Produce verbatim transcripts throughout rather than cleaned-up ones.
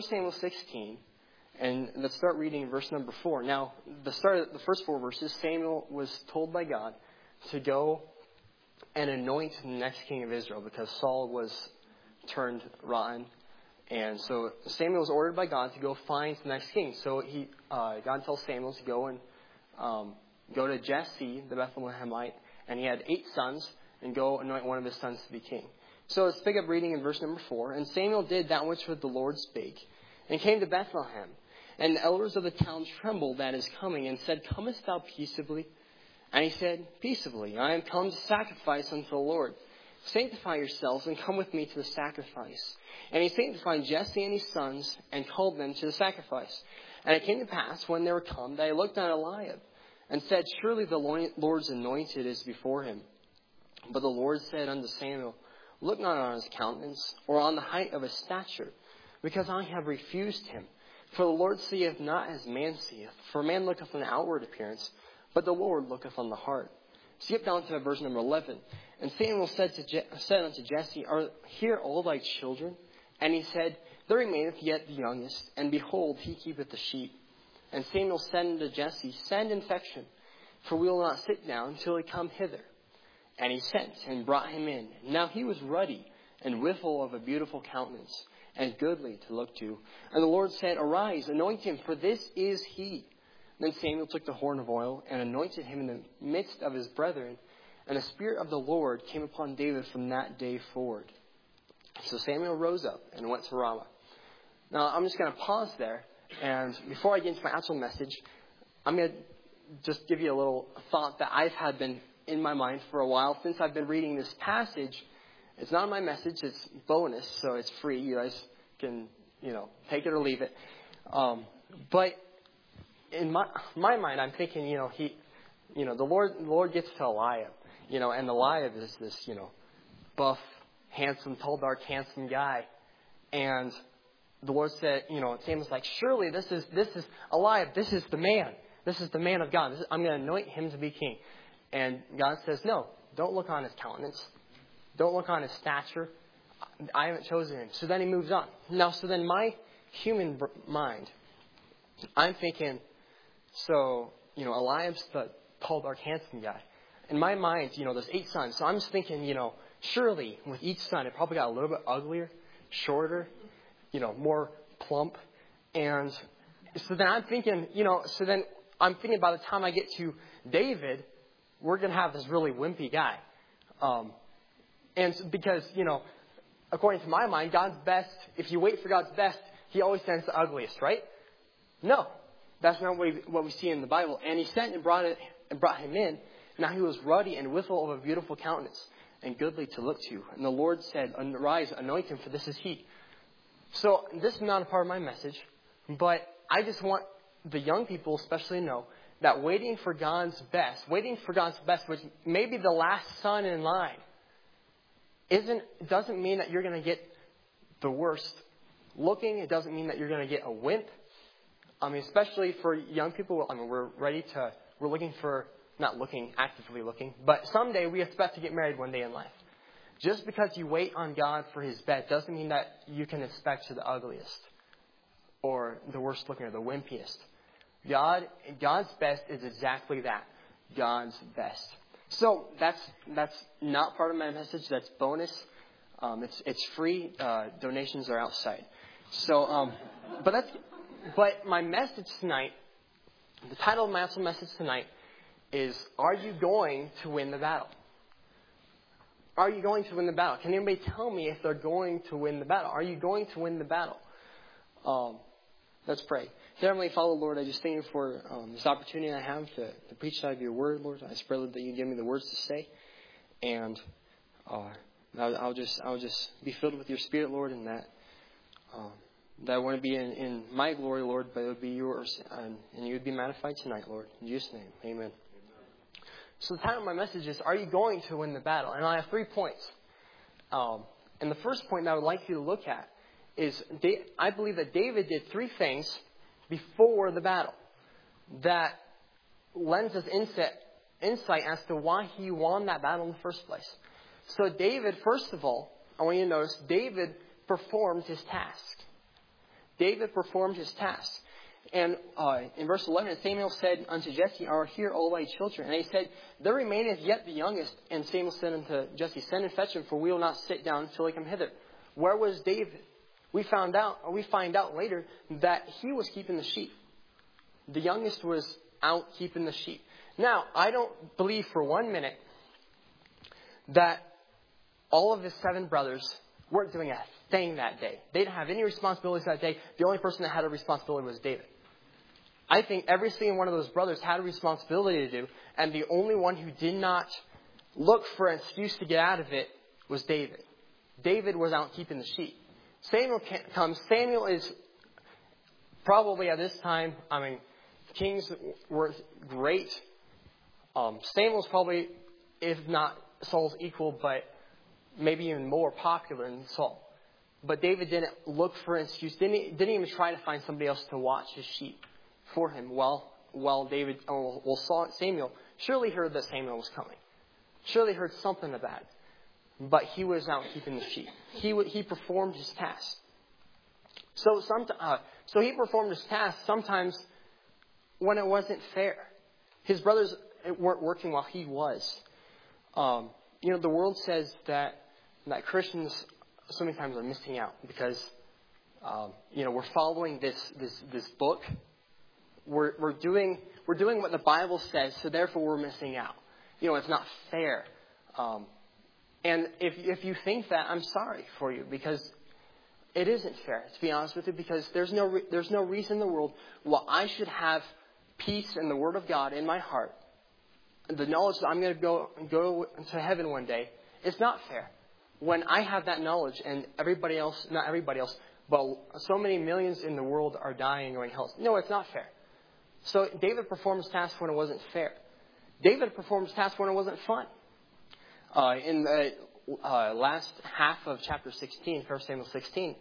Samuel sixteen, and let's start reading verse number four. Now, the start of the first four verses, Samuel was told by God to go and anoint the next king of Israel because Saul was turned rotten. And so Samuel was ordered by God to go find the next king. So he, uh, God tells Samuel to go and um, go to Jesse, the Bethlehemite, and he had eight sons, and go anoint one of his sons to be king. So let's pick up reading in verse number four. And Samuel did that which the Lord spake, and came to Bethlehem. And the elders of the town trembled at his coming, and said, Comest thou peaceably? And he said, Peaceably, I am come to sacrifice unto the Lord. Sanctify yourselves, and come with me to the sacrifice. And he sanctified Jesse and his sons, and called them to the sacrifice. And it came to pass, when they were come, that he looked on Eliab, and said, Surely the Lord's anointed is before him. But the Lord said unto Samuel, Look not on his countenance, or on the height of his stature, because I have refused him. For the Lord seeth not as man seeth. For man looketh on the outward appearance, but the Lord looketh on the heart. Skip down to verse number eleven. And Samuel said, to Je- said unto Jesse, Are here all thy children? And he said, There remaineth yet the youngest, and behold, he keepeth the sheep. And Samuel said unto Jesse, Send and fetch him, for we will not sit down till he come hither. And he sent and brought him in. Now he was ruddy, and withal of a beautiful countenance, and goodly to look to. And the Lord said, Arise, anoint him, for this is he. Then Samuel took the horn of oil, and anointed him in the midst of his brethren. And the Spirit of the Lord came upon David from that day forward. So Samuel rose up and went to Ramah. Now I'm just going to pause there. And before I get into my actual message, I'm going to just give you a little thought that I've had been in my mind for a while since I've been reading this passage. It's not my message, it's bonus, so it's free. You guys can, you know, take it or leave it. Um, but in my my mind, I'm thinking, you know, he, you know, the Lord, the Lord gets to Eliab, you know, and Eliab is this, you know, buff, handsome, tall, dark, handsome guy, and the Lord said, you know, Samuel's like, surely this is this is Eliab, this is the man, this is the man of God. This is, I'm going to anoint him to be king. And God says, no, don't look on his countenance. Don't look on his stature. I haven't chosen him. So then he moves on. Now, so then my human mind, I'm thinking, so, you know, Eliab's the tall, dark, handsome guy. In my mind, you know, there's eight sons. So I'm just thinking, you know, surely with each son, it probably got a little bit uglier, shorter, you know, more plump. And so then I'm thinking, you know, so then I'm thinking by the time I get to David, we're going to have this really wimpy guy. Um, and because, you know, according to my mind, God's best, if you wait for God's best, he always sends the ugliest, right? No, that's not what we, what we see in the Bible. And he sent and brought it and brought him in. Now he was ruddy and withal of a beautiful countenance and goodly to look to. And the Lord said, Arise, anoint him, for this is he. So this is not a part of my message, but I just want the young people especially to know that waiting for God's best, waiting for God's best, which may be the last son in line, isn't doesn't mean that you're going to get the worst looking. It doesn't mean that you're going to get a wimp. I mean, especially for young people, I mean, we're ready to, we're looking for, not looking, actively looking, but someday we expect to get married one day in life. Just because you wait on God for his best doesn't mean that you can expect the ugliest or the worst looking or the wimpiest. God, God's best is exactly that. God's best. So that's that's not part of my message. That's bonus. Um, it's it's free. Uh, donations are outside. So, um, but that's but my message tonight. The title of my actual message tonight is: Are you going to win the battle? Are you going to win the battle? Can anybody tell me if they're going to win the battle? Are you going to win the battle? Um, let's pray. Heavenly Father, Lord, I just thank you for um, this opportunity I have to, to preach out of your word, Lord. I just pray that you give me the words to say, and uh, I'll, I'll just I'll just be filled with your Spirit, Lord, and that um, that I want to be in, in my glory, Lord, but it would be yours, and, and you would be magnified tonight, Lord. In Jesus' name, Amen. So the title of my message is: Are you going to win the battle? And I have three points. Um, and the first point that I would like you to look at is I believe that David did three things before the battle that lends us insight, insight as to why he won that battle in the first place. So David, first of all, I want you to notice, David performed his task. David performed his task. And uh, in verse eleven, Samuel said unto Jesse, Are here all thy children? And he said, There remaineth yet the youngest. And Samuel said unto Jesse, Send and fetch him, for we will not sit down till he come hither. Where was David? We found out, or we find out later, that he was keeping the sheep. The youngest was out keeping the sheep. Now, I don't believe for one minute that all of his seven brothers weren't doing a thing that day. They didn't have any responsibilities that day. The only person that had a responsibility was David. I think every single one of those brothers had a responsibility to do, and the only one who did not look for an excuse to get out of it was David. David was out keeping the sheep. Samuel comes. Samuel is probably at this time, I mean, kings were great. Um, Samuel's probably, if not Saul's equal, but maybe even more popular than Saul. But David didn't look for an excuse, didn't, didn't even try to find somebody else to watch his sheep for him while, while David, oh, well, Saul, Samuel surely heard that Samuel was coming. Surely heard something about it. But he was out keeping the sheep. He he performed his task. So some, uh, so he performed his task sometimes when it wasn't fair. His brothers weren't working while he was. Um, you know, the world says that that Christians so many times are missing out because um, you know we're following this this this book. We're we're doing we're doing what the Bible says, so therefore we're missing out. You know, it's not fair. Um, and if if you think that, I'm sorry for you, because it isn't fair, to be honest with you, because there's no re- there's no reason in the world why I should have peace in the Word of God in my heart, the knowledge that I'm going to go go to heaven one day. It's not fair when I have that knowledge and everybody else, not everybody else, but so many millions in the world are dying and going to hell. No, it's not fair. So David performed his task when it wasn't fair. David performed his task when it wasn't fun. Uh, in the uh, last half of chapter sixteen, First Samuel sixteen,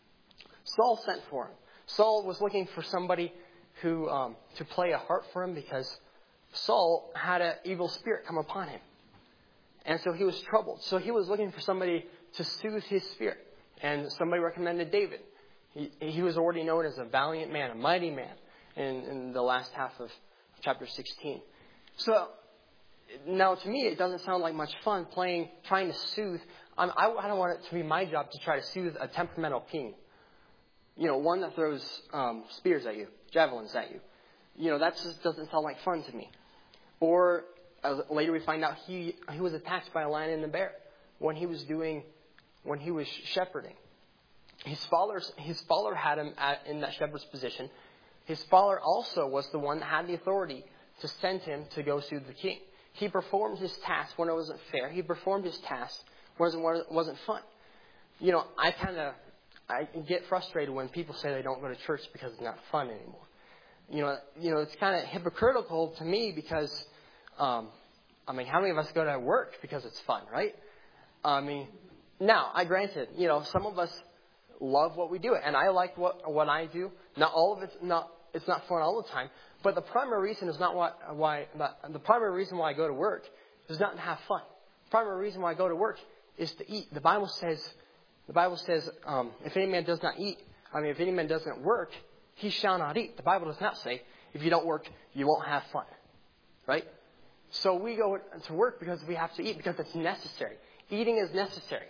Saul sent for him. Saul was looking for somebody who um, to play a harp for him because Saul had an evil spirit come upon him. And so he was troubled. So he was looking for somebody to soothe his spirit. And somebody recommended David. He, he was already known as a valiant man, a mighty man in, in the last half of chapter sixteen. So now to me, it doesn't sound like much fun playing, trying to soothe. I'm, I, I don't want it to be my job to try to soothe a temperamental king. You know, one that throws um, spears at you, javelins at you. You know, that just doesn't sound like fun to me. Or uh, later we find out he he was attacked by a lion and a bear when he was doing when he was shepherding. His father his father had him at, in that shepherd's position. His father also was the one that had the authority to send him to go soothe the king. He performed his task when it wasn't fair. He performed his task when it wasn't fun. You know, I kind of I get frustrated when people say they don't go to church because it's not fun anymore. You know, you know, it's kind of hypocritical to me because, um, I mean, how many of us go to work because it's fun, right? I mean, now, I granted, you know, some of us love what we do, and I like what what I do. Not all of it's not it's not fun all the time, but the primary reason is not what why the primary reason why I go to work is not to have fun. The primary reason why I go to work is to eat. The Bible says, the Bible says, um, if any man does not eat, I mean, if any man doesn't work, he shall not eat. The Bible does not say, if you don't work, you won't have fun. Right? So we go to work because we have to eat, because it's necessary. Eating is necessary.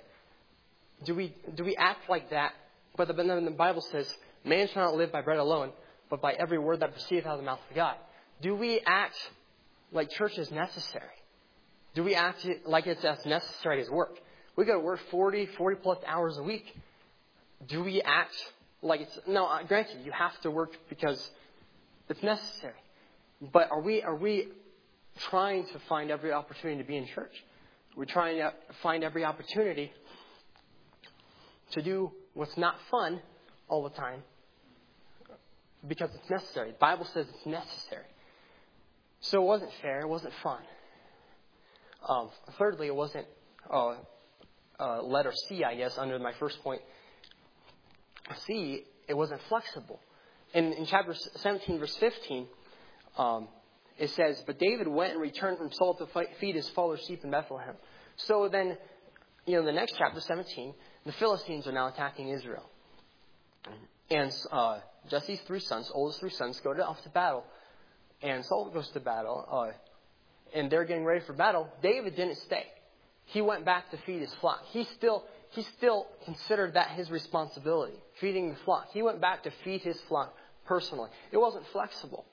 Do we do we act like that? But then the Bible says, man shall not live by bread alone, but by every word that proceedeth out of the mouth of God. Do we act like church is necessary? Do we act like it's as necessary as work? We go to work forty, forty plus hours a week. Do we act like it's... No, granted, you have to work because it's necessary. But are we are we trying to find every opportunity to be in church? We're trying to find every opportunity to do what's not fun all the time because it's necessary. The Bible says it's necessary. So it wasn't fair. It wasn't fun. Um, thirdly, it wasn't uh, uh, letter C, I guess, under my first point. C, it wasn't flexible. In, in chapter seventeen, verse fifteen, um, it says, but David went and returned from Saul to feed his father's sheep in Bethlehem. So then, you know, in the next chapter, seventeen, the Philistines are now attacking Israel. And uh, Jesse's three sons, oldest three sons, go to, off to battle. And Saul goes to battle. Uh, and they're getting ready for battle. David didn't stay. He went back to feed his flock. He still, he still considered that his responsibility, feeding the flock. He went back to feed his flock personally. It wasn't flexible.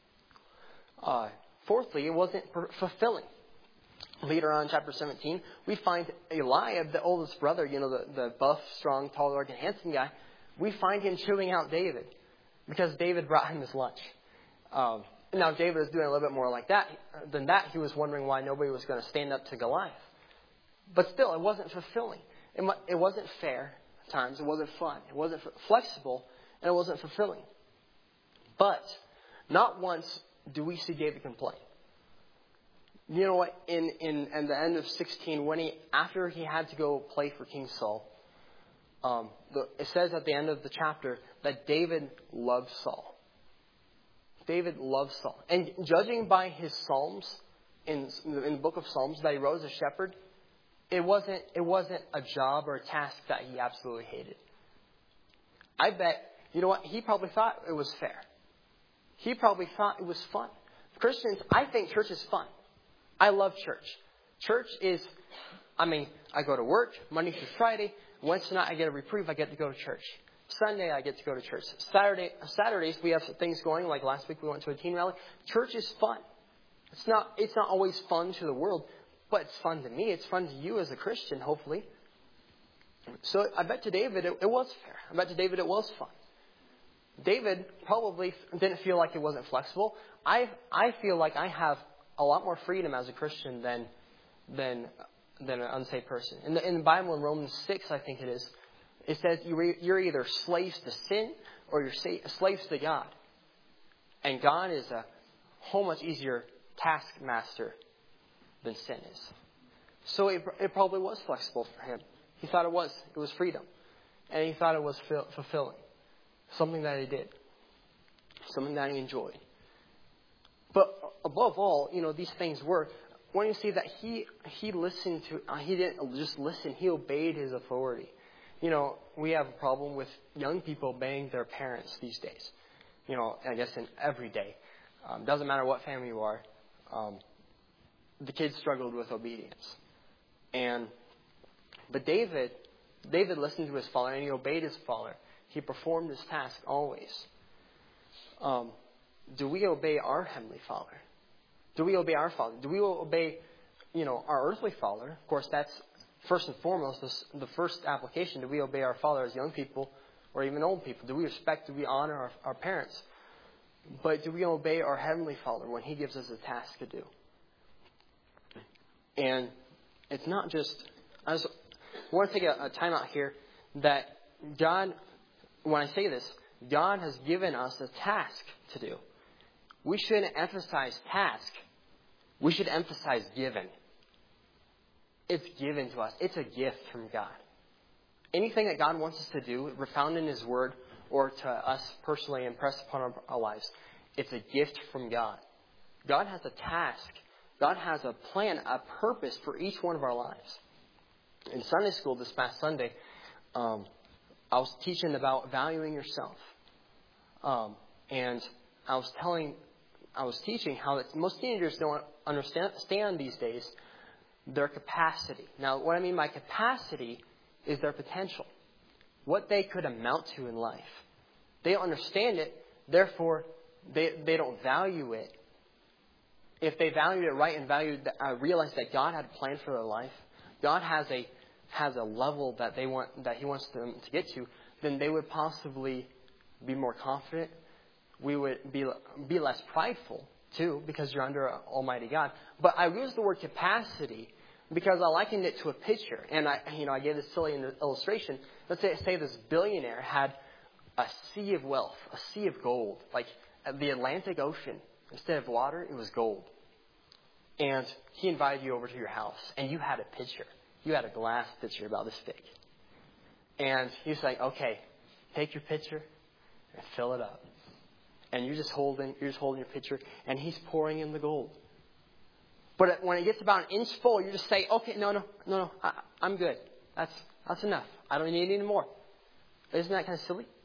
Uh, fourthly, it wasn't fulfilling. Later on in chapter seventeen, we find Eliab, the oldest brother, you know, the, the buff, strong, tall, dark, and handsome guy. We find him chewing out David because David brought him his lunch. Um, now, David was doing a little bit more like that than that. He was wondering why nobody was going to stand up to Goliath. But still, it wasn't fulfilling. It, it wasn't fair at times. It wasn't fun. It wasn't flexible. And it wasn't fulfilling. But not once do we see David complain. You know what? In, in, in the end of sixteen, when he after he had to go play for King Saul, um, the, it says at the end of the chapter that David loved Saul. David loved Saul. And judging by his Psalms, in, in the book of Psalms that he wrote as a shepherd, it wasn't, it wasn't a job or a task that he absolutely hated. I bet, you know what? He probably thought it was fair. He probably thought it was fun. Christians, I think church is fun. I love church. Church is, I mean, I go to work Monday through Friday. Wednesday night I get a reprieve. I get to go to church. Sunday I get to go to church. Saturday, Saturdays we have things going. Like last week we went to a teen rally. Church is fun. It's not. It's not always fun to the world, but it's fun to me. It's fun to you as a Christian, hopefully. So I bet to David it, it was fair. I bet to David it was fun. David probably didn't feel like it wasn't flexible. I I feel like I have a lot more freedom as a Christian than than than an unsaved person. In the, in the Bible, in Romans six, I think it is, it says you're either slaves to sin or you're slaves to God. And God is a whole much easier taskmaster than sin is. So it, it probably was flexible for him. He thought it was. It was freedom. And he thought it was fulfilling. Something that he did. Something that he enjoyed. But above all, you know, these things were, when you see that he he listened to, uh, he didn't just listen, he obeyed his authority. You know, we have a problem with young people obeying their parents these days. You know, I guess in every day. Um, doesn't matter what family you are. Um, the kids struggled with obedience. And, but David, David listened to his father and he obeyed his father. He performed his task always. Um, do we obey our Heavenly Father? Do we obey our Father? Do we obey, you know, our earthly Father? Of course, that's first and foremost the first application. Do we obey our Father as young people or even old people? Do we respect, do we honor our, our parents? But do we obey our Heavenly Father when He gives us a task to do? And it's not just, I, just, I want to take a, a time out here that God, when I say this, God has given us a task to do. We shouldn't emphasize task. We should emphasize given. It's given to us. It's a gift from God. Anything that God wants us to do, found in His Word, or to us personally impressed upon our, our lives, it's a gift from God. God has a task. God has a plan, a purpose for each one of our lives. In Sunday school this past Sunday, um, I was teaching about valuing yourself. Um, and I was telling, I was teaching how that most teenagers don't understand these days their capacity. Now, what I mean by capacity is their potential. What they could amount to in life. They don't understand it, therefore they they don't value it. If they valued it right and valued, uh, realized that God had a plan for their life, God has a has a level that they want that He wants them to get to, then they would possibly be more confident. We would be be less prideful too, because you're under Almighty God. But I use the word capacity because I likened it to a picture, and I you know I gave this silly illustration. Let's say say this billionaire had a sea of wealth, a sea of gold, like the Atlantic Ocean. Instead of water, it was gold. And he invited you over to your house, and you had a pitcher. You had a glass pitcher about this big. And he's like, okay, take your pitcher and fill it up. And you're just holding, you're just holding your pitcher, and he's pouring in the gold. But when it gets about an inch full, you just say, okay, no, no, no, no, I, I'm good. That's that's enough. I don't need any more. Isn't that kind of silly?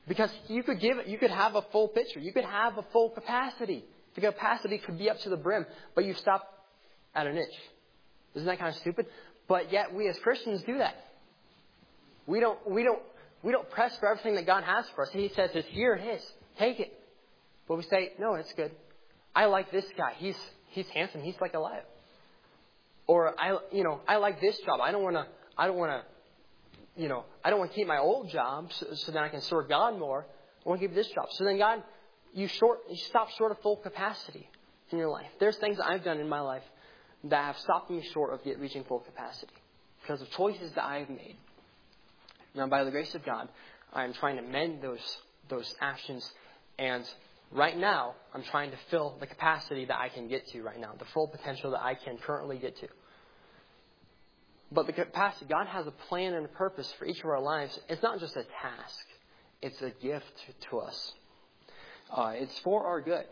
Because you could give it, you could have a full pitcher. You could have a full capacity. The capacity could be up to the brim, but you stop at an inch. Isn't that kind of stupid? But yet we as Christians do that. We don't, we don't, we don't press for everything that God has for us. He says, it's here it is. Take it. But we say, no, it's good. I like this guy. He's, he's handsome. He's like alive. Or I, you know, I like this job. I don't want to, I don't want to, you know, I don't want to keep my old job so, so that I can serve God more. I want to keep this job. So then God, you short, you stop short of full capacity in your life. There's things that I've done in my life that have stopped me short of get, reaching full capacity because of choices that I've made. Now, by the grace of God, I'm trying to mend those those actions, and right now, I'm trying to fill the capacity that I can get to right now, the full potential that I can currently get to. But the capacity, God has a plan and a purpose for each of our lives. It's not just a task. It's a gift to us. Uh, it's for our good.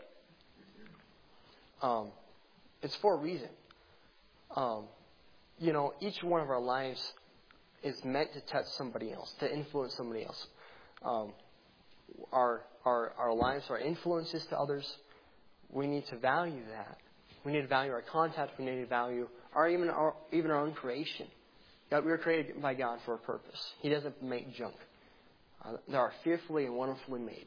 Um, it's for a reason. Um, you know, each one of our lives is meant to touch somebody else, to influence somebody else. Um, our, our, our lives are influences to others. We need to value that. We need to value our contact. We need to value our even our, even our own creation. God, we were created by God for a purpose. He doesn't make junk. Uh, they are fearfully and wonderfully made.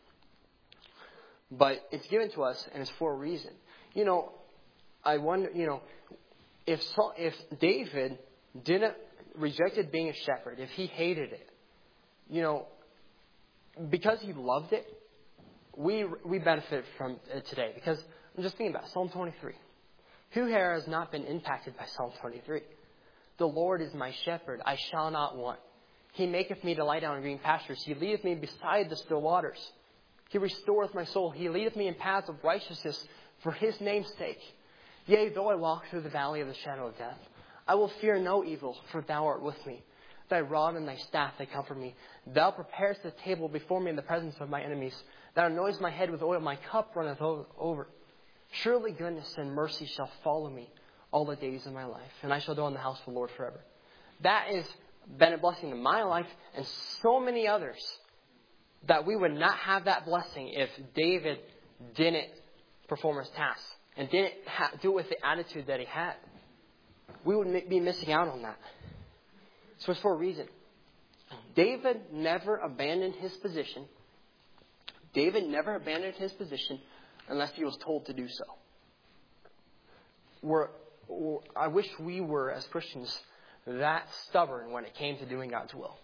But it's given to us, and it's for a reason. You know, I wonder, you know, if Saul, if David didn't rejected being a shepherd, if he hated it, you know, because he loved it, we we benefit from it today. Because I'm just thinking about Psalm twenty-three. Who here has not been impacted by Psalm twenty-three? The Lord is my shepherd, I shall not want. He maketh me to lie down in green pastures. He leadeth me beside the still waters. He restoreth my soul. He leadeth me in paths of righteousness for his name's sake. Yea, though I walk through the valley of the shadow of death, I will fear no evil, for thou art with me. Thy rod and thy staff, they comfort me. Thou preparest the table before me in the presence of my enemies. Thou anointest my head with oil. My cup runneth over. Surely goodness and mercy shall follow me all the days of my life, and I shall dwell in the house of the Lord forever. That has been a blessing in my life and so many others, that we would not have that blessing if David didn't perform his tasks and didn't ha- do it with the attitude that he had. We would be missing out on that. So it's for a reason. David never abandoned his position. David never abandoned his position unless he was told to do so. We're, I wish we were, as Christians, that stubborn when it came to doing God's will.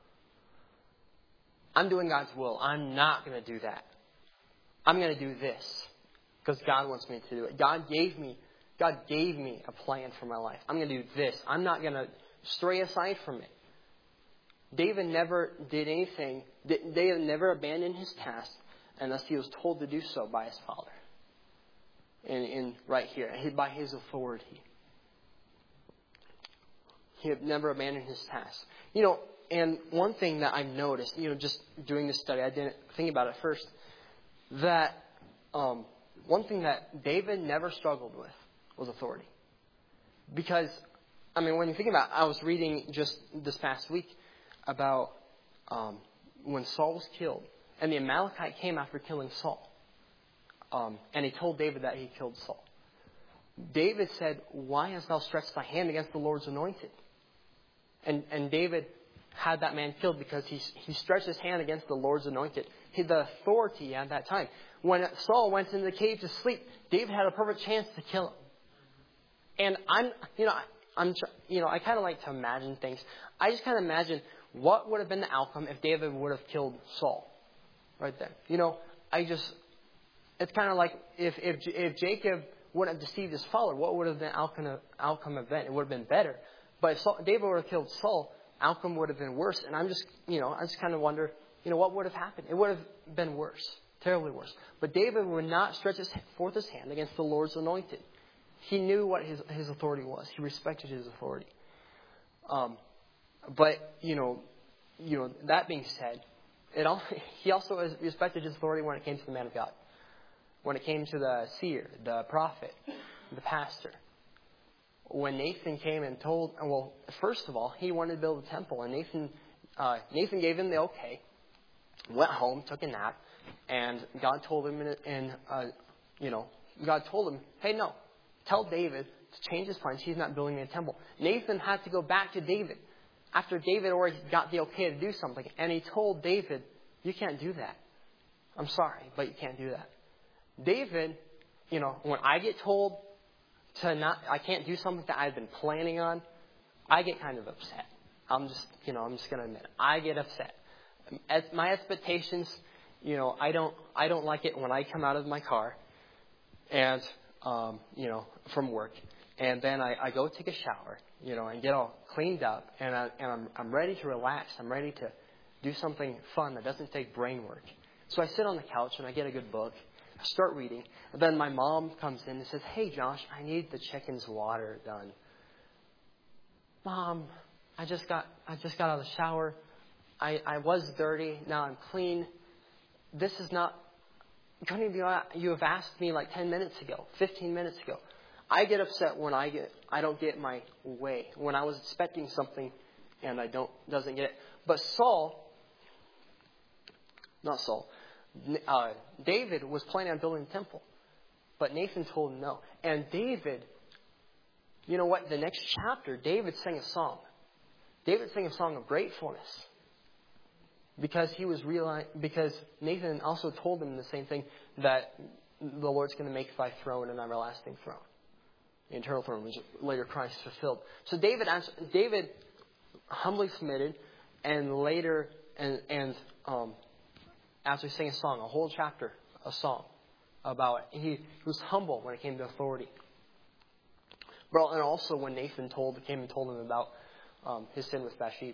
I'm doing God's will. I'm not going to do that. I'm going to do this because God wants me to do it. God gave me God gave me a plan for my life. I'm going to do this. I'm not going to stray aside from it. David never did anything. David never abandoned his task unless he was told to do so by his father. And in right here, by his authority. He had never abandoned his task. You know, and one thing that I've noticed, you know, just doing this study, I didn't think about it first, that um, one thing that David never struggled with was authority. Because, I mean, when you think about it, I was reading just this past week about um, when Saul was killed, and the Amalekite came after killing Saul. Um, and he told David that he killed Saul. David said, "Why hast thou stretched thy hand against the Lord's anointed?" And and David had that man killed because he he stretched his hand against the Lord's anointed. He had the authority at that time. When Saul went into the cave to sleep, David had a perfect chance to kill him. And I'm, you know, I'm, you know, I kind of like to imagine things. I just kind of imagine what would have been the outcome if David would have killed Saul, right there. You know, I just, it's kind of like if if if Jacob wouldn't have deceived his father, what would have been the outcome outcome event? It would have been better. But if Saul, David would have killed Saul, outcome would have been worse. And I'm just, you know, I just kind of wonder, you know, what would have happened? It would have been worse, terribly worse. But David would not stretch his, forth his hand against the Lord's anointed. He knew what his, his authority was. He respected his authority. Um, but, you know, you know, that being said, it all, he also respected his authority when it came to the man of God. When it came to the seer, the prophet, the pastor. When Nathan came and told, well, first of all, he wanted to build a temple. And Nathan, uh, Nathan gave him the okay. went home, took a nap, and God told him, in, in uh, you know, God told him, hey, no, tell David to change his plans. He's not building me a temple. Nathan had to go back to David after David already got the okay to do something. And he told David, you can't do that. I'm sorry, but you can't do that. David, you know, when I get told to not, I can't do something that I've been planning on, I get kind of upset. I'm just, you know, I'm just going to admit it. I get upset. As my expectations, you know, I don't, I don't like it when I come out of my car and, um, you know, from work, and then I, I go take a shower, you know, and get all cleaned up, and, I, and I'm, I'm ready to relax. I'm ready to do something fun that doesn't take brain work. So I sit on the couch and I get a good book. I start reading. And then my mom comes in and says, hey, Josh, I need the chicken's water done. Mom, I just got I just got out of the shower. I, I was dirty. Now I'm clean. This is not... Couldn't you, you have asked me like ten minutes ago, fifteen minutes ago. I get upset when I get I don't get my way. When I was expecting something and I don't doesn't get it. But Saul, not Saul, uh, David was planning on building a temple. But Nathan told him no. And David, you know what? The next chapter, David sang a song. David sang a song of gratefulness. Because he was reali- because Nathan also told him the same thing, that the Lord's going to make thy throne an everlasting throne. The eternal throne, which later Christ fulfilled. So David answered, David humbly submitted, and later, and, and um, after he sang a song, a whole chapter, a song about it. He, he was humble when it came to authority. Well, and also when Nathan told came and told him about um, his sin with Bathsheba.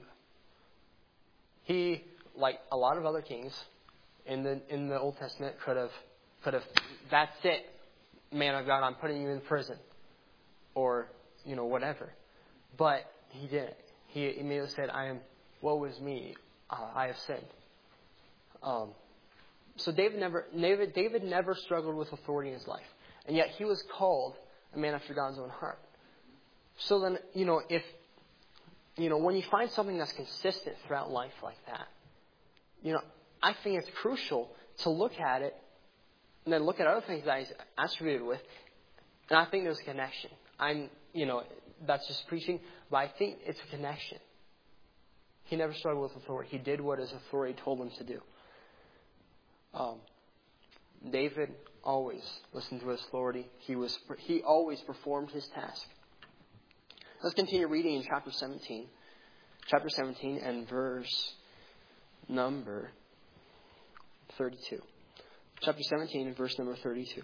He, like a lot of other kings in the in the Old Testament, could have could have that's it, man of God, I'm putting you in prison, or you know whatever. But he didn't. He immediately said, "I am. Woe is me. Uh, I have sinned." Um, so David never David David never struggled with authority in his life, and yet he was called a man after God's own heart. So then, you know, if you know when you find something that's consistent throughout life like that, you know, I think it's crucial to look at it and then look at other things that he's attributed with. And I think there's a connection. I'm, you know, that's just preaching, but I think it's a connection. He never struggled with authority. He did what his authority told him to do. Um, David always listened to his authority. He was, he always performed his task. Let's continue reading in chapter seventeen. Chapter seventeen and verse number thirty-two. Chapter seventeen and verse number thirty-two.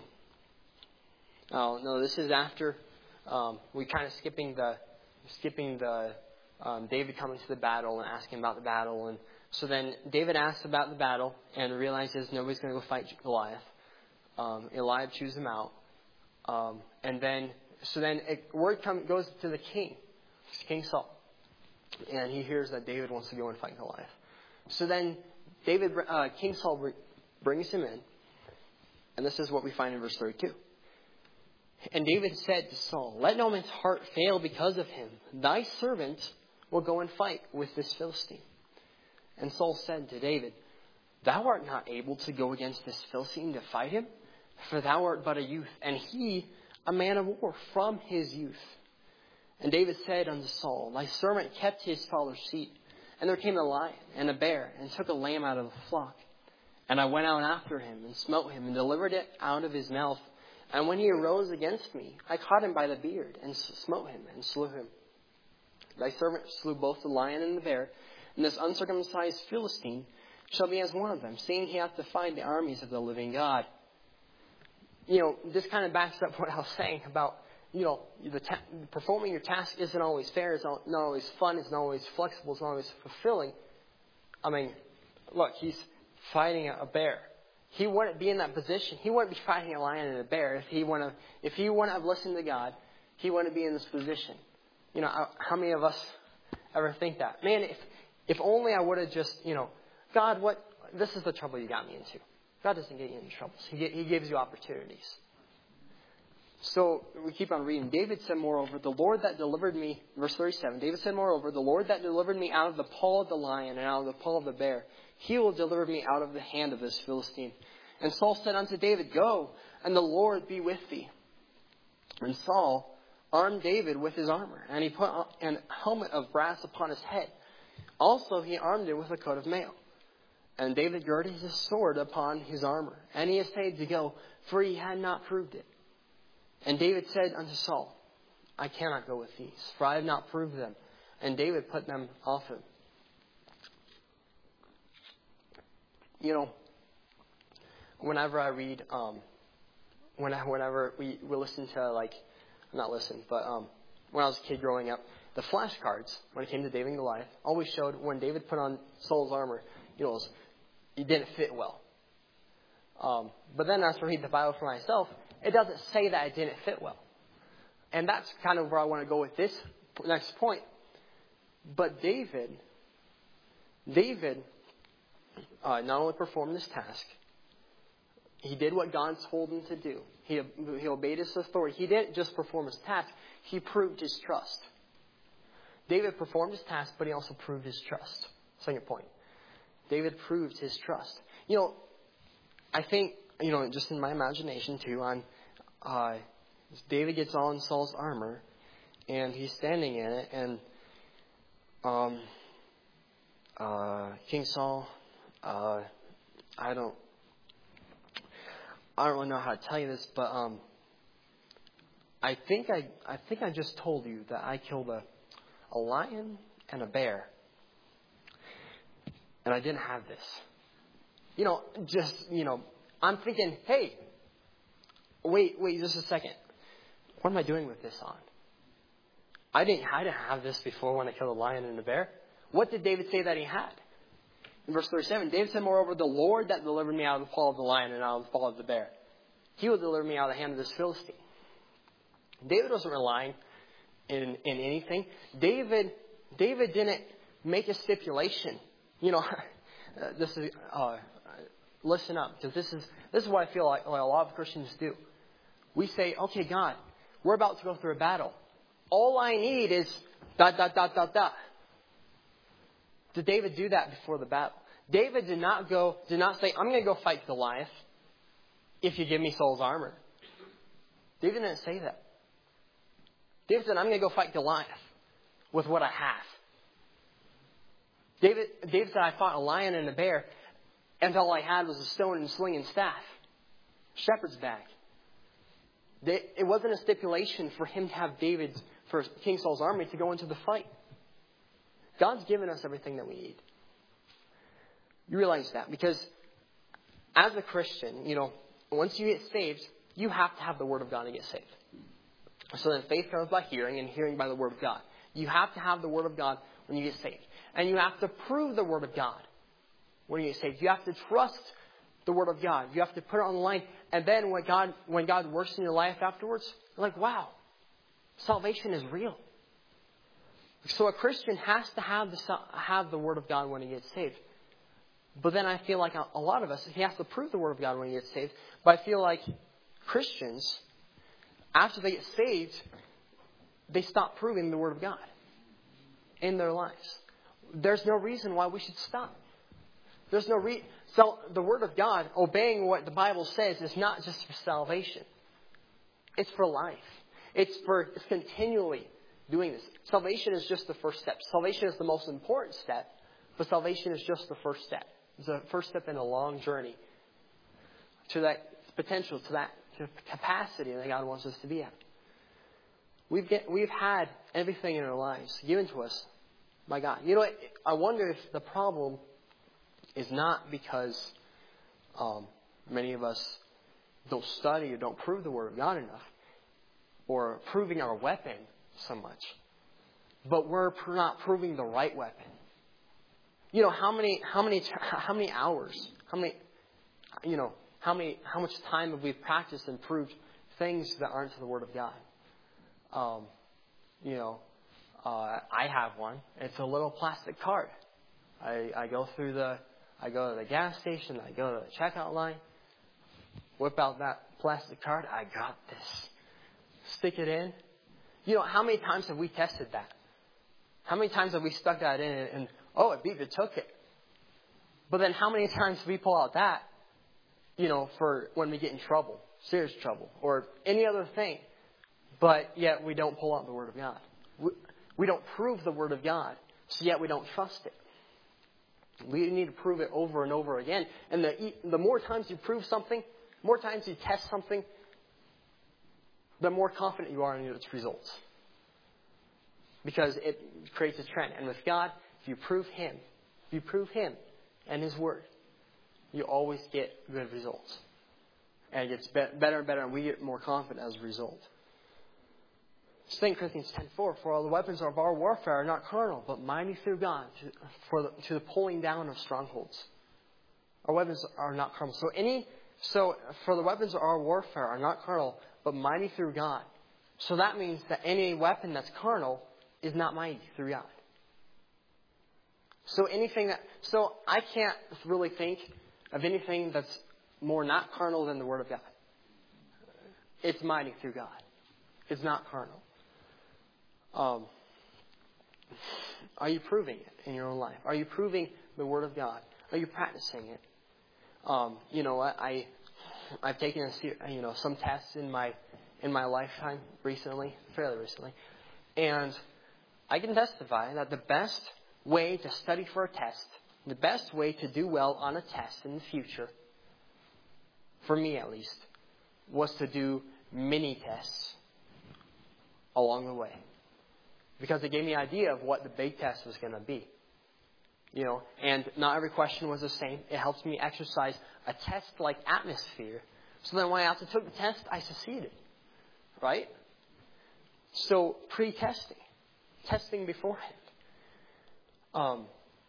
Oh, no, this is after um, we kind of skipping the skipping the um, David coming to the battle and asking about the battle. And so then David asks about the battle and realizes nobody's going to go fight Goliath. Um, Eliab chews him out. Um, and then, so then it, word come, goes to the king, King Saul. And he hears that David wants to go and fight Goliath. So then David, uh, King Saul brings him in. And this is what we find in verse thirty-two. And David said to Saul, let no man's heart fail because of him. Thy servant will go and fight with this Philistine. And Saul said to David, thou art not able to go against this Philistine to fight him, for thou art but a youth, and he a man of war from his youth. And David said unto Saul, thy servant kept his father's sheep, and there came a lion and a bear, and took a lamb out of the flock. And I went out after him, and smote him, and delivered it out of his mouth. And when he arose against me, I caught him by the beard, and smote him, and slew him. Thy servant slew both the lion and the bear, and this uncircumcised Philistine shall be as one of them, seeing he hath defied the armies of the living God. You know, this kind of backs up what I was saying about, you know, the ta- performing your task isn't always fair, it's not, not always fun, it's not always flexible, it's not always fulfilling. I mean, look, he's fighting a bear. He wouldn't be in that position. He wouldn't be fighting a lion and a bear if he wouldn't have, if he wouldn't have listened to God. He wouldn't be in this position. You know, how many of us ever think that? Man, if if only I would have just, you know, God, what? This is the trouble you got me into. God doesn't get you into troubles. He He gives you opportunities. So we keep on reading. David said, moreover, the Lord that delivered me, verse thirty-seven, David said, moreover, the Lord that delivered me out of the paw of the lion and out of the paw of the bear, He will deliver me out of the hand of this Philistine. And Saul said unto David, Go, and the Lord be with thee. And Saul armed David with his armor, and he put an helmet of brass upon his head. Also he armed him with a coat of mail. And David girded his sword upon his armor, and he essayed to go, for he had not proved it. And David said unto Saul, I cannot go with these, for I have not proved them. And David put them off him. You know, whenever I read, um, when I, whenever we, we listen to, like, not listen, but um, when I was a kid growing up, the flashcards, when it came to David and Goliath, always showed when David put on Saul's armor, you know, it didn't fit well. Um, but then as I read the Bible for myself, it doesn't say that it didn't fit well. And that's kind of where I want to go with this next point. But David, David uh, not only performed this task, he did what God told him to do. He, he obeyed his authority. He didn't just perform his task. He proved his trust. David performed his task, but he also proved his trust. Second point. David proved his trust. You know, I think, you know, just in my imagination too, I'm, uh, David gets on Saul's armor, and he's standing in it, and um, uh, King Saul, uh, I don't, I don't really know how to tell you this, but um, I think I, I think I just told you that I killed a, a lion and a bear, and I didn't have this. You know, just you know, I'm thinking, hey, wait, wait, just a second. What am I doing with this on? I didn't, I didn't have this before when I killed a lion and a bear. What did David say that he had? In verse thirty-seven, David said, moreover, the Lord that delivered me out of the paw of the lion and out of the paw of the bear, he will deliver me out of the hand of this Philistine. David wasn't relying in, in anything. David, David didn't make a stipulation. You know, this is, uh, listen up, because this is, this is what I feel like, like a lot of Christians do. We say, okay, God, we're about to go through a battle. All I need is dot, dot, dot, dot, dot. Did David do that before the battle? David did not go, did not say, I'm going to go fight Goliath if you give me Saul's armor. David didn't say that. David said, I'm going to go fight Goliath with what I have. David, David said, I fought a lion and a bear, and all I had was a stone and sling and staff. Shepherd's bag. It wasn't a stipulation for him to have David's, for King Saul's army to go into the fight. God's given us everything that we need. You realize that because as a Christian, you know, once you get saved, you have to have the Word of God to get saved. So then faith comes by hearing, and hearing by the Word of God. You have to have the Word of God when you get saved. And you have to prove the Word of God when you get saved. You have to trust the Word of God. You have to put it on the line. And then when God, when God works in your life afterwards, you're like, wow, salvation is real. So a Christian has to have the, have the Word of God when he gets saved. But then I feel like a lot of us, he has to prove the Word of God when he gets saved. But I feel like Christians, after they get saved, they stop proving the Word of God in their lives. There's no reason why we should stop. There's no reason. So the Word of God, obeying what the Bible says, is not just for salvation. It's for life. It's for it's continually doing this. Salvation is just the first step. Salvation is the most important step, but salvation is just the first step. It's the first step in a long journey to that potential, to that capacity that God wants us to be at. We've get, we've had everything in our lives given to us by God. You know, I wonder if the problem is not because um, many of us don't study or don't prove the Word of God enough, or proving our weapon so much, but we're not proving the right weapon. You know, how many, how many, how many hours, how many, you know, how many, how much time have we practiced and proved things that aren't to the Word of God? Um, you know, uh, I have one. It's a little plastic card. I, I go through the, I go to the gas station. I go to the checkout line. Whip out that plastic card. I got this. Stick it in. You know, how many times have we tested that? How many times have we stuck that in and, and oh, it beat the took it. But then how many times do we pull out that, you know, for when we get in trouble, serious trouble, or any other thing, but yet we don't pull out the Word of God. We, we don't prove the Word of God, so yet we don't trust it. We need to prove it over and over again. And the, the more times you prove something, more times you test something, the more confident you are in its results. Because it creates a trend. And with God, if you prove Him, if you prove Him and His Word, you always get good results. And it gets be- better and better, and we get more confident as a result. Second Corinthians ten four, for all the weapons of our warfare are not carnal, but mighty through God to, for the, to the pulling down of strongholds. Our weapons are not carnal. So any, so for the weapons of our warfare are not carnal, but mighty through God. So that means that any weapon that's carnal is not mighty through God. So anything that, so I can't really think of anything that's more not carnal than the Word of God. It's mighty through God. It's not carnal. Um, are you proving it in your own life? Are you proving the Word of God? Are you practicing it? Um, you know, I, I've taken a, you know, some tests in my in my lifetime recently, fairly recently, and I can testify that the best way to study for a test, the best way to do well on a test in the future, for me at least, was to do mini tests along the way. Because it gave me an idea of what the big test was going to be. You know, and not every question was the same. It helps me exercise a test-like atmosphere. So then when I actually took the test, I succeeded. Right? So pre-testing. Testing beforehand. Um,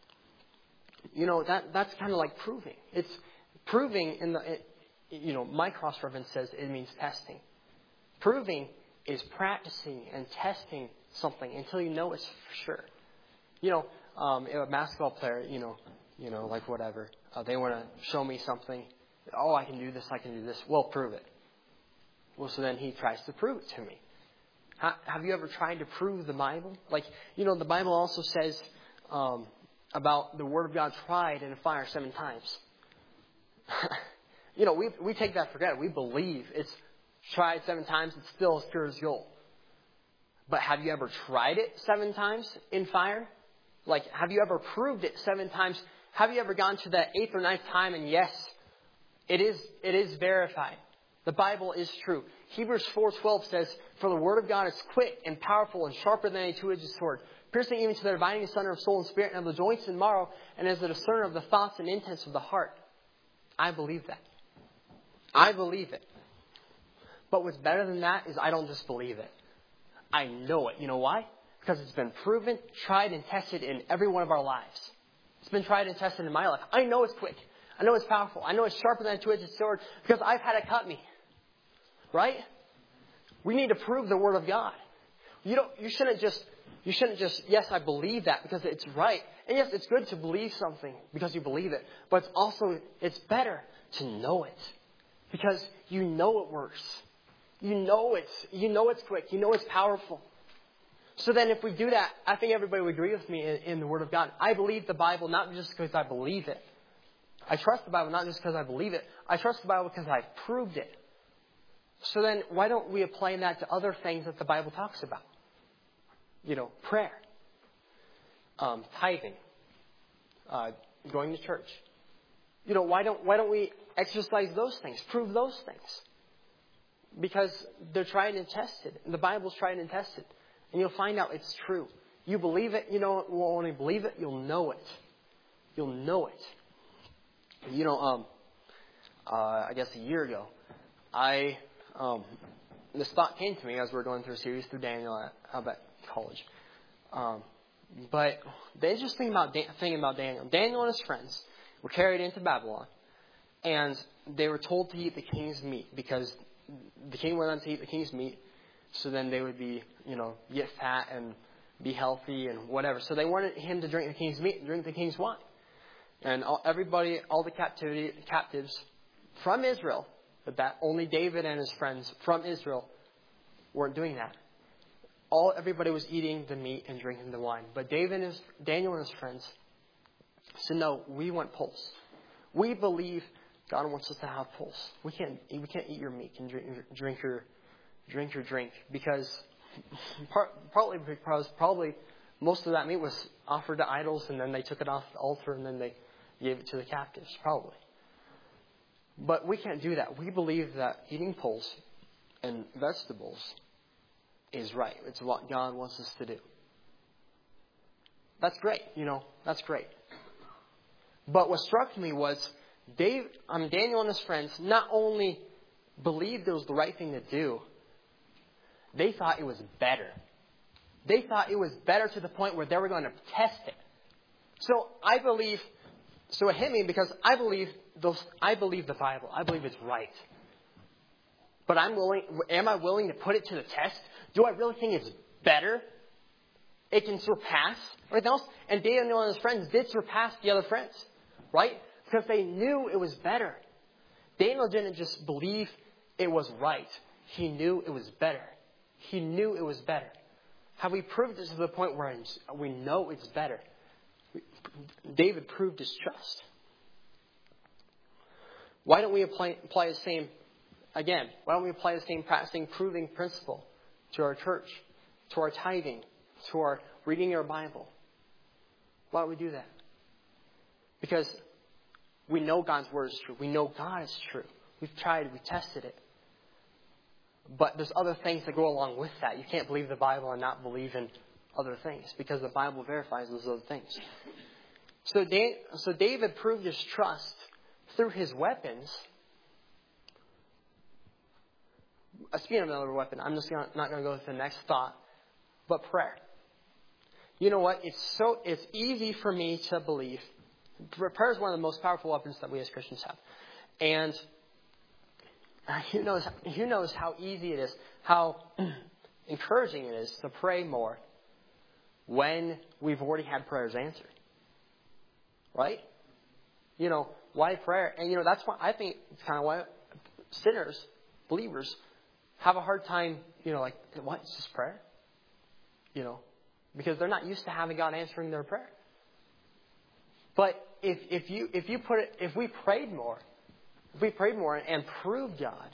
you know, that that's kind of like proving. It's proving in the, it, you know, my cross-reference says it means testing. Proving is practicing and testing something until you know it's for sure. You know, um, if a basketball player, you know, you know, like whatever, uh, they want to show me something. Oh, I can do this, I can do this. Well, prove it. Well, so then he tries to prove it to me. Ha- have you ever tried to prove the Bible? Like, you know, the Bible also says um, about the Word of God tried in a fire seven times. You know, we we take that for granted. We believe it's tried seven times, it's still as pure as gold. But have you ever tried it seven times in fire? Like, have you ever proved it seven times? Have you ever gone to that eighth or ninth time and yes, it is it is verified. The Bible is true. Hebrews four twelve says, for the Word of God is quick and powerful and sharper than any two-edged sword, piercing even to the dividing asunder of soul and spirit and of the joints and marrow, and as a discerner of the thoughts and intents of the heart. I believe that. I believe it. But what's better than that is I don't just believe it. I know it. You know why? Because it's been proven, tried, and tested in every one of our lives. It's been tried and tested in my life. I know it's quick. I know it's powerful. I know it's sharper than a two-edged sword because I've had it cut me. Right? We need to prove the Word of God. You don't. You shouldn't just. You shouldn't just. Yes, I believe that because it's right. And yes, it's good to believe something because you believe it. But it's also it's better to know it because you know it works. You know it's. You know it's quick. You know it's powerful. So then, if we do that, I think everybody would agree with me in, in the Word of God. I believe the Bible not just because I believe it. I trust the Bible not just because I believe it. I trust the Bible because I've proved it. So then, why don't we apply that to other things that the Bible talks about? You know, prayer, um, tithing, uh, going to church. You know, why don't why don't we exercise those things, prove those things? Because they're tried and tested. The Bible's tried and tested, and you'll find out it's true. You believe it, you know, well, when you believe it, you'll know it. You'll know it. You know, um, uh, I guess a year ago, I. Um, this thought came to me as we were going through a series through Daniel at, at college. Um, but the interesting about Dan- thing about Daniel, Daniel and his friends were carried into Babylon, and they were told to eat the king's meat because the king went on to eat the king's meat, so then they would be, you know, get fat and be healthy and whatever. So they wanted him to drink the king's meat and drink the king's wine. And all, everybody, all the captivity captives from Israel. But that only David and his friends from Israel weren't doing that. All everybody was eating the meat and drinking the wine. But David and his, Daniel and his friends said, no, we want pulse. We believe God wants us to have pulse. We can't we can't eat your meat and drink, drink your drink your drink because part, partly because probably most of that meat was offered to idols and then they took it off the altar and then they gave it to the captives, probably. But we can't do that. We believe that eating pulse and vegetables is right. It's what God wants us to do. That's great, you know, that's great. But what struck me was Dave, um, Daniel and his friends not only believed it was the right thing to do, they thought it was better. They thought it was better to the point where they were going to test it. So I believe, so it hit me because I believe those. I believe the Bible. I believe it's right. But I'm willing. Am I willing to put it to the test? Do I really think it's better? It can surpass everything else. And Daniel and his friends did surpass the other friends, right? Because they knew it was better. Daniel didn't just believe it was right. He knew it was better. He knew it was better. Have we proved it to the point where we know it's better? David proved his trust. Why don't we apply, apply the same, again, why don't we apply the same practicing, proving principle to our church, to our tithing, to our reading our Bible? Why don't we do that? Because we know God's word is true. We know God is true. We've tried, we tested it. But there's other things that go along with that. You can't believe the Bible and not believe in other things because the Bible verifies those other things. So, Dan, so David proved his trust through his weapons. Speaking of another weapon, I'm just gonna, not going to go to the next thought, but prayer. You know what? It's so it's easy for me to believe. Prayer is one of the most powerful weapons that we as Christians have. And who knows, who knows how easy it is, how encouraging it is to pray more when we've already had prayers answered. Right? You know, why prayer? And, you know, that's why I think it's kind of why sinners, believers, have a hard time, you know, like, what? It's just prayer? You know, because they're not used to having God answering their prayer. But if if you if you put it, if we prayed more, if we prayed more and proved God,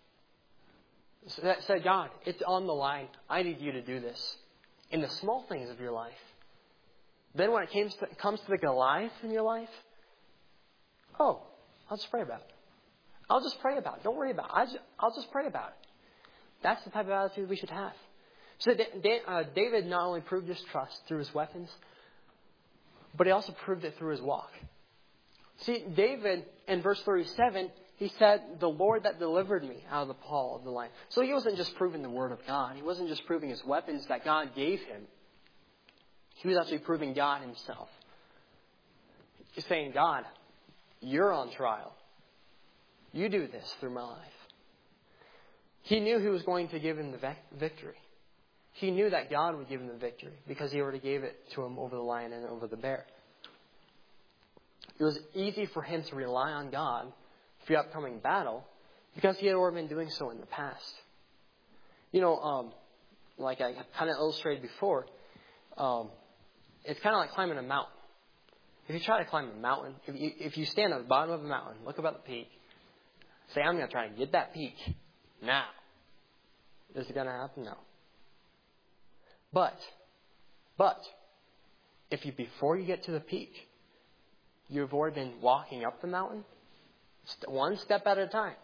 said, God, it's on the line. I need you to do this in the small things of your life. Then when it comes to, comes to the Goliath in your life, oh, I'll just pray about it. I'll just pray about it. Don't worry about it. I just, I'll just pray about it. That's the type of attitude we should have. So uh, David not only proved his trust through his weapons, but he also proved it through his walk. See, David, in verse thirty-seven, he said, the Lord that delivered me out of the paw of the lion. So he wasn't just proving the word of God. He wasn't just proving his weapons that God gave him. He was actually proving God himself. He's saying, God, you're on trial. You do this through my life. He knew he was going to give him the victory. He knew that God would give him the victory because he already gave it to him over the lion and over the bear. It was easy for him to rely on God for the upcoming battle because he had already been doing so in the past. You know, um, like I kind of illustrated before, um, it's kind of like climbing a mountain. If you try to climb a mountain, if you, if you stand at the bottom of a mountain, look up at the peak, say, I'm going to try to get that peak now. Is it going to happen? No. But, but, if you, before you get to the peak, you've already been walking up the mountain, one step at a time,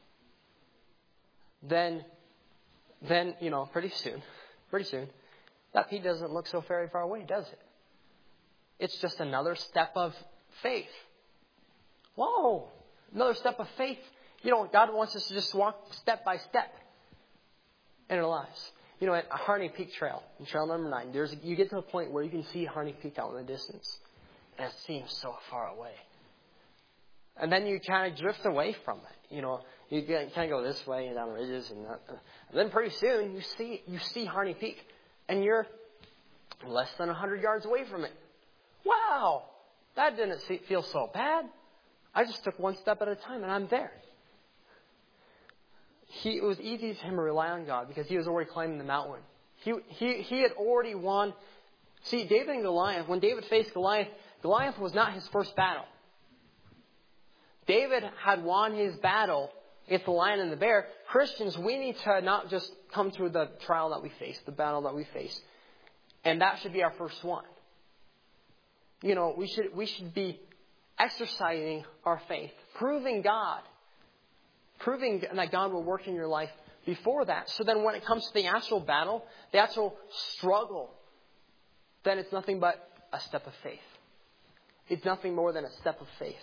then, then, you know, pretty soon, pretty soon, that peak doesn't look so very far away, does it? It's just another step of faith. Whoa, another step of faith. You know, God wants us to just walk step by step in our lives. You know, at Harney Peak Trail, in trail number nine, there's you get to a point where you can see Harney Peak out in the distance. And it seems so far away. And then you kind of drift away from it. You know, you kind of go this way and down the ridges. And, that, and then pretty soon you see you see Harney Peak. And you're less than one hundred yards away from it. Wow, that didn't feel so bad. I just took one step at a time and I'm there. He, it was easy for him to rely on God because he was already climbing the mountain. He, he, he had already won. See, David and Goliath, when David faced Goliath, Goliath was not his first battle. David had won his battle against the lion and the bear. Christians, we need to not just come through the trial that we face, the battle that we face. And that should be our first one. You know, we should we should be exercising our faith, proving God, proving that God will work in your life before that. So then when it comes to the actual battle, the actual struggle, then it's nothing but a step of faith. It's nothing more than a step of faith.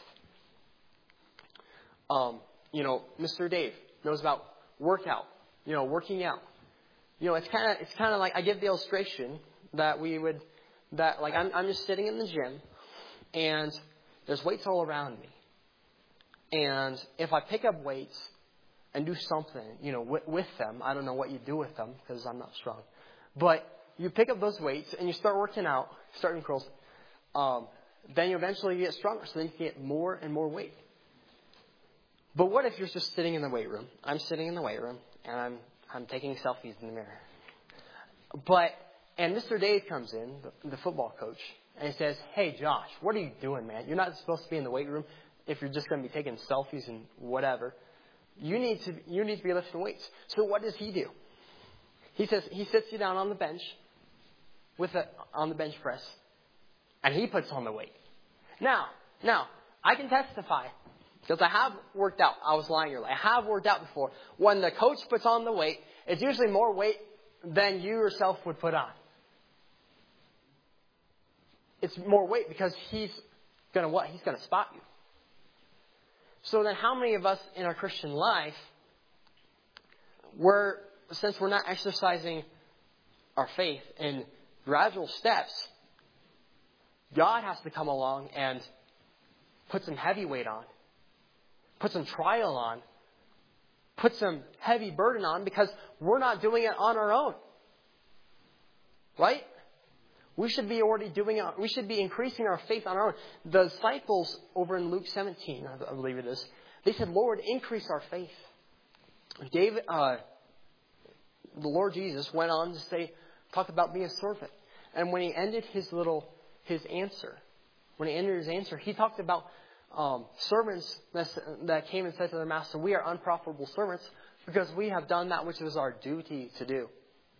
Um, you know, Mister Dave knows about workout, you know, working out. You know, it's kind of it's kind of like I give the illustration that we would, that like I'm, I'm just sitting in the gym and there's weights all around me. And if I pick up weights and do something, you know, with, with them, I don't know what you do with them because I'm not strong. But you pick up those weights and you start working out, starting curls, um, then you eventually get stronger. So then you can get more and more weight. But what if you're just sitting in the weight room? I'm sitting in the weight room and I'm I'm taking selfies in the mirror. But and Mister Dave comes in, the, the football coach, and he says, "Hey, Josh, what are you doing, man? You're not supposed to be in the weight room if you're just going to be taking selfies and whatever. You need to you need to be lifting weights." So what does he do? He says he sits you down on the bench with a on the bench press, and he puts on the weight. Now, now I can testify because I have worked out. I was lying earlier. I have worked out before. When the coach puts on the weight, it's usually more weight than you yourself would put on. It's more weight because he's going to what? He's going to spot you. So then how many of us in our Christian life, we're, since we're not exercising our faith in gradual steps, God has to come along and put some heavy weight on, put some trial on, put some heavy burden on because we're not doing it on our own. Right? We should be already doing it. We should be increasing our faith on our own. The disciples over in Luke seventeen, I believe it is, they said, "Lord, increase our faith." David, uh, the Lord Jesus went on to say, talk about being a servant. And when he ended his little, his answer, when he ended his answer, he talked about um, servants that, that came and said to their master, "We are unprofitable servants because we have done that which was our duty to do."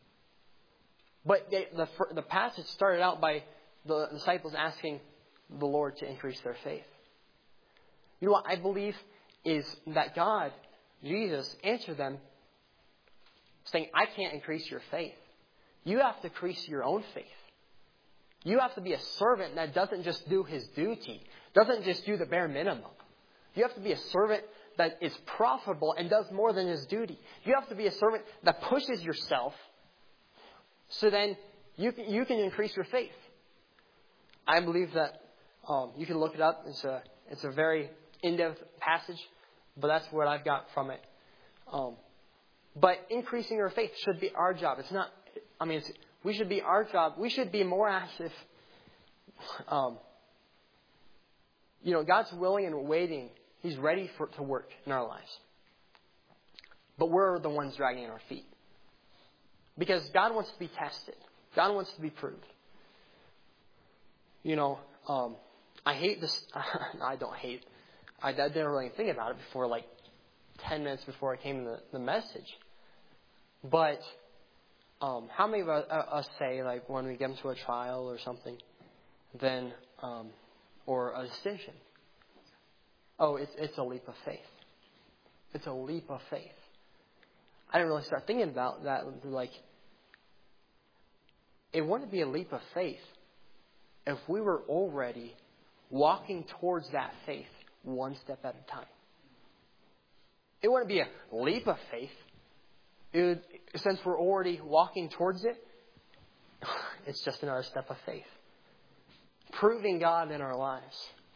But they, the, the passage started out by the disciples asking the Lord to increase their faith. You know what I believe is that God, Jesus, answered them saying, "I can't increase your faith. You have to increase your own faith. You have to be a servant that doesn't just do his duty, doesn't just do the bare minimum. You have to be a servant that is profitable and does more than his duty. You have to be a servant that pushes yourself so then you can, you can increase your faith." I believe that um, you can look it up. It's a it's a very in-depth passage, but that's what I've got from it. Um, but increasing our faith should be our job. It's not. I mean, it's, we should be our job. We should be more active. Um, you know, God's willing and waiting. He's ready for to work in our lives, but we're the ones dragging our feet. Because God wants to be tested. God wants to be proved. You know, um, I hate this. I don't hate. I, I didn't really think about it before, like ten minutes before I came to the, the message. But um, how many of us, uh, us say, like, when we get into a trial or something, then, um, or a decision, oh, it's it's a leap of faith. It's a leap of faith. I didn't really start thinking about that. Like, it wouldn't be a leap of faith if we were already walking towards that faith one step at a time. It wouldn't be a leap of faith. It would, since we're already walking towards it, it's just another step of faith. Proving God in our lives.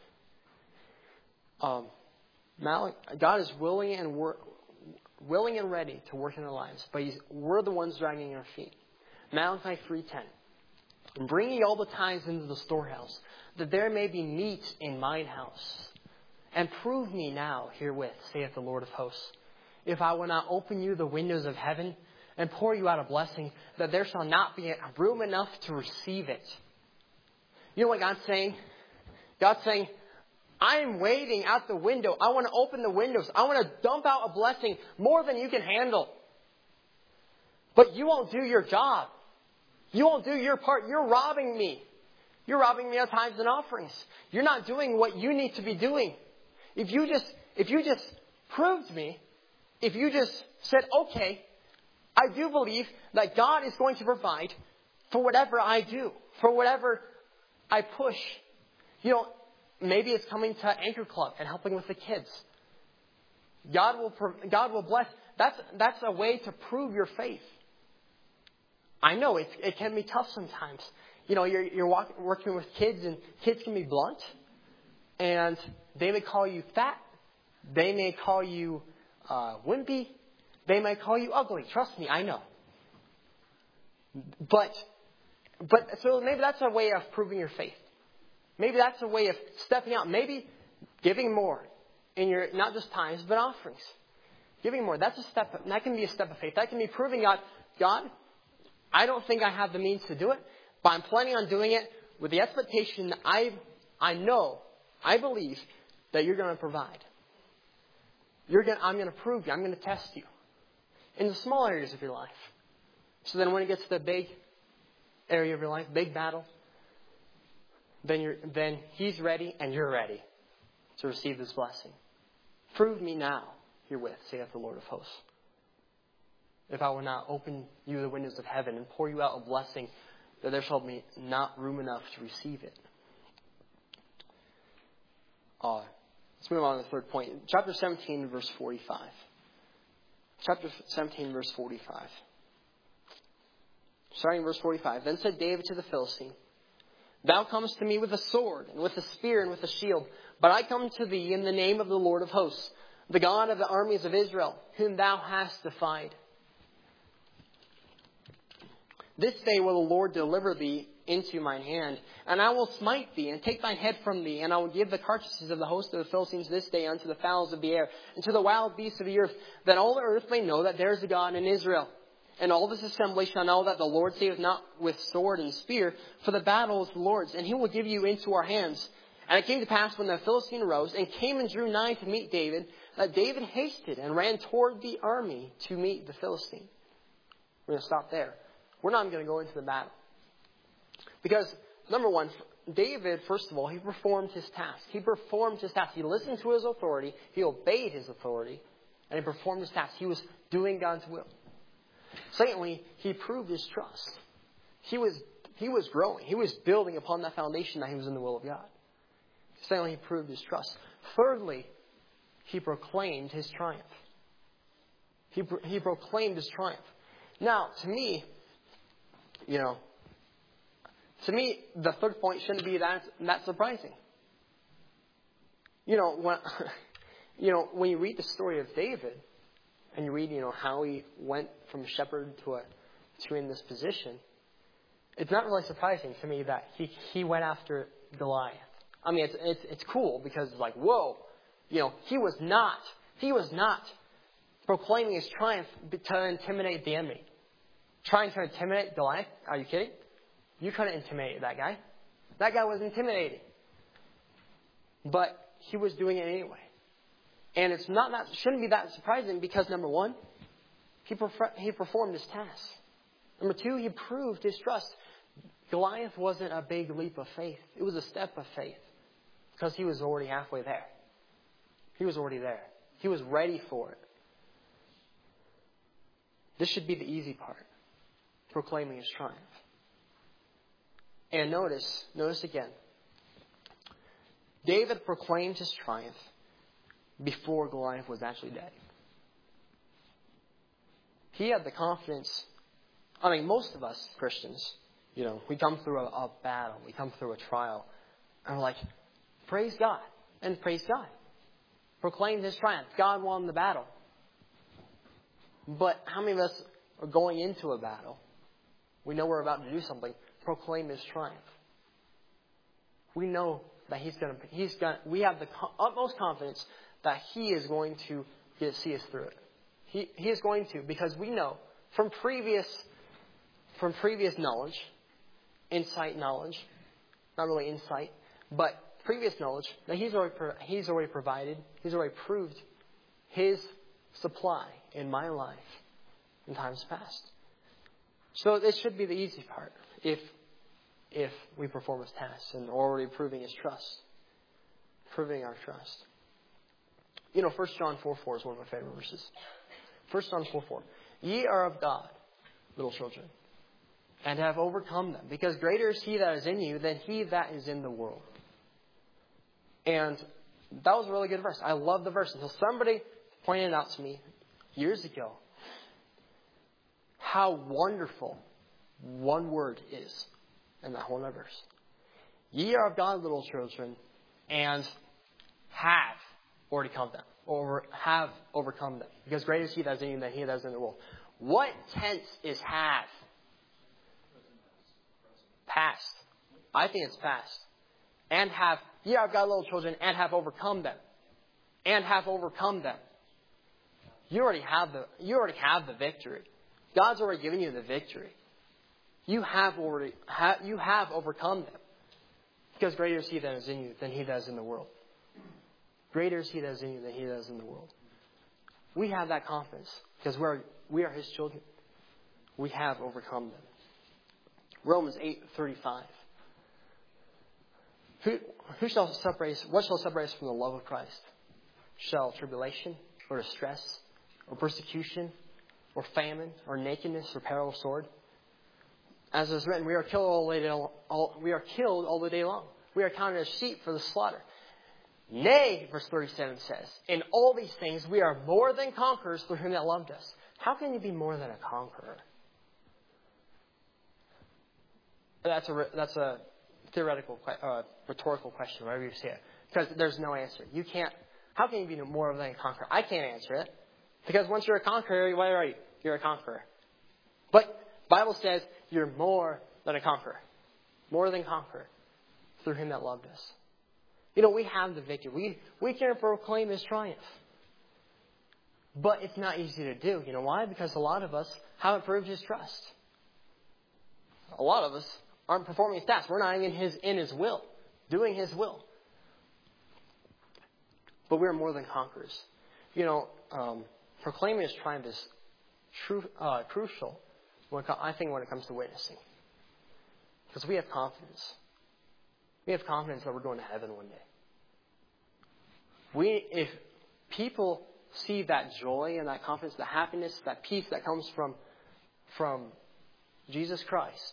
Um, God is willing and work. willing and ready to work in our lives, but he's, we're the ones dragging our feet. Malachi three ten. "Bring ye all the tithes into the storehouse, that there may be meat in mine house. And prove me now herewith, saith the Lord of hosts, if I will not open you the windows of heaven and pour you out a blessing, that there shall not be room enough to receive it." You know what God's saying? God's saying, I am waiting at the window. I want to open the windows. I want to dump out a blessing more than you can handle. But you won't do your job. You won't do your part. You're robbing me. You're robbing me of tithes and offerings. You're not doing what you need to be doing. If you just, if you just proved me, if you just said, okay, I do believe that God is going to provide for whatever I do, for whatever I push. You know, maybe it's coming to Anchor Club and helping with the kids. God will, God will bless. That's, that's a way to prove your faith. I know it, it can be tough sometimes. You know, you're, you're walk, working with kids, and kids can be blunt. And they may call you fat. They may call you uh, wimpy. They may call you ugly. Trust me, I know. But, but so maybe that's a way of proving your faith. Maybe that's a way of stepping out. Maybe giving more in your, not just tithes, but offerings. Giving more. That's a step. That can be a step of faith. That can be proving God, God, I don't think I have the means to do it, but I'm planning on doing it with the expectation that I, I know, I believe that you're going to provide. You're going. I'm going to prove you. I'm going to test you in the small areas of your life. So then, when it gets to the big area of your life, big battle, then you're, then He's ready and you're ready to receive this blessing. Prove me now herewith, saith the Lord of hosts. If I will not open you the windows of heaven and pour you out a blessing, that there shall be not room enough to receive it. Uh, let's move on to the third point. Chapter seventeen, verse forty-five. Chapter seventeen, verse forty-five. Starting in verse forty-five. Then said David to the Philistine, Thou comest to me with a sword, and with a spear, and with a shield. But I come to thee in the name of the Lord of hosts, the God of the armies of Israel, whom thou hast defied. This day will the Lord deliver thee into mine hand, and I will smite thee, and take thine head from thee, and I will give the carcasses of the host of the Philistines this day unto the fowls of the air, and to the wild beasts of the earth, that all the earth may know that there is a God in Israel. And all this assembly shall know that the Lord saveth not with sword and spear, for the battle is the Lord's, and He will give you into our hands. And it came to pass, when the Philistine arose and came and drew nigh to meet David, that David hasted and ran toward the army to meet the Philistine. We're going to stop there. We're not going to go into the battle. Because, number one, David, first of all, he performed his task. He performed his task. He listened to his authority. He obeyed his authority. And he performed his task. He was doing God's will. Secondly, he proved his trust. He was, he was growing. He was building upon that foundation that he was in the will of God. Secondly, he proved his trust. Thirdly, he proclaimed his triumph. He, he proclaimed his triumph. Now, to me, you know, to me, the third point shouldn't be that, that surprising. You know, when, you know, when you read the story of David, and you read, you know, how he went from shepherd to a, to in this position, it's not really surprising to me that he, he went after Goliath. I mean, it's, it's, it's cool because it's like, whoa, you know, he was not, he was not proclaiming his triumph to intimidate the enemy. Trying to intimidate Goliath? Are you kidding? You couldn't intimidate that guy. That guy was intimidating. But he was doing it anyway. And it's not that, shouldn't be that surprising because, number one, he, prefer, he performed his task. Number two, he proved his trust. Goliath wasn't a big leap of faith. It was a step of faith because he was already halfway there. He was already there. He was ready for it. This should be the easy part. Proclaiming his triumph. And notice, notice again. David proclaimed his triumph before Goliath was actually dead. He had the confidence. I mean, most of us Christians, you know, we come through a, a battle. We come through a trial. And we're like, praise God. And praise God. Proclaimed his triumph. God won the battle. But how many of us are going into a battle? We know we're about to do something. Proclaim his triumph. We know that he's going to, he's going to, we have the utmost confidence that he is going to get, see us through it. He, he is going to, because we know from previous, from previous knowledge, insight knowledge, not really insight, but previous knowledge that He's already, he's already provided, He's already proved His supply in my life in times past. So this should be the easy part if if we perform His tasks and already proving His trust, proving our trust. You know, First John four four is one of my favorite verses. First John four four. Ye are of God, little children, and have overcome them, because greater is He that is in you than he that is in the world. And that was a really good verse. I love the verse until somebody pointed out to me years ago how wonderful one word is in that whole verse. Ye are of God, little children, and have already come them, or have overcome them, because greater is He that is in you than he that is in the world. What tense is have? Past. I think it's past. And have, ye are of God, little children, and have overcome them. And have overcome them. You already have the, you already have the victory. God's already given you the victory. You have already, ha, you have overcome them. Because greater is He that is in you than he that is in the world. Greater is He that is in you than he that is in the world. We have that confidence because we're, we are His children. We have overcome them. Romans eight thirty-five. Who, who shall separate us, what shall separate us from the love of Christ? Shall tribulation, or distress, or persecution, or famine, or nakedness, or peril of sword? As is written, we are killed all the day long. All, we are killed all the day long. We are counted as sheep for the slaughter. Nay, verse thirty-seven says, in all these things we are more than conquerors through Him that loved us. How can you be more than a conqueror? That's a that's a theoretical, uh, rhetorical question, whatever you say it, because there's no answer. You can't. How can you be more than a conqueror? I can't answer it, because once you're a conqueror, what are you? You're a conqueror. But Bible says you're more than a conqueror, more than conqueror through Him that loved us. You know, we have the victory. We we can proclaim His triumph, but it's not easy to do. You know why? Because a lot of us haven't proved His trust. A lot of us aren't performing His tasks. We're not even his, in His will, doing His will. But we're more than conquerors. You know, um, proclaiming His triumph is true, uh, crucial, when it, I think, when it comes to witnessing. Because we have confidence. We have confidence that we're going to heaven one day. We, if people see that joy and that confidence, the happiness, that peace that comes from, from Jesus Christ,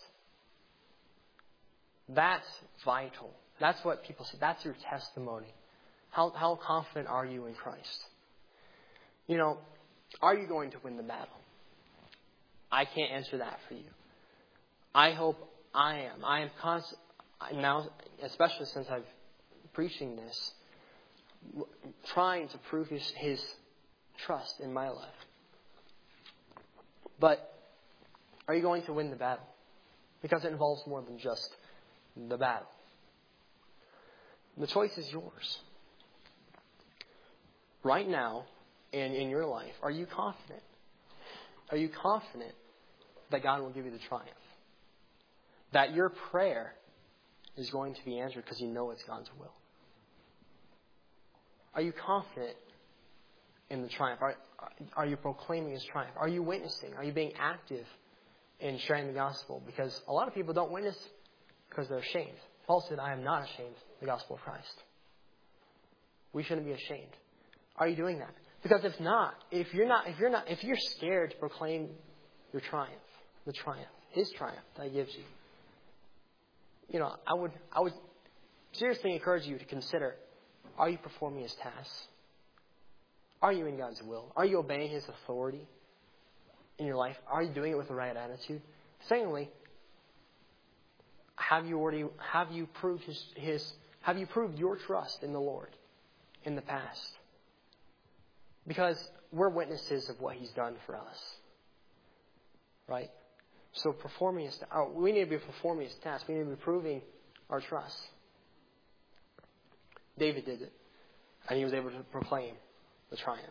that's vital. That's what people see. That's your testimony. How, how confident are you in Christ? You know, are you going to win the battle? I can't answer that for you. I hope I am. I am constant, now, especially since I've preaching this, trying to prove his, his trust in my life. But are you going to win the battle? Because it involves more than just the battle. The choice is yours. Right now, in, in your life, are you confident? Are you confident that God will give you the triumph? That your prayer is going to be answered because you know it's God's will? Are you confident in the triumph? Are, are you proclaiming His triumph? Are you witnessing? Are you being active in sharing the gospel? Because a lot of people don't witness because they're ashamed. Paul said, I am not ashamed of the gospel of Christ. We shouldn't be ashamed. Are you doing that? Because if not, if you're not, if you're not, if you're scared to proclaim your triumph, the triumph, His triumph that He gives you, you know, I would, I would seriously encourage you to consider: are you performing His tasks? Are you in God's will? Are you obeying His authority in your life? Are you doing it with the right attitude? Secondly, have you already have you proved His His have you proved your trust in the Lord in the past? Because we're witnesses of what He's done for us, right? So performing His, oh, we need to be performing His task. We need to be proving our trust. David did it, and he was able to proclaim the triumph.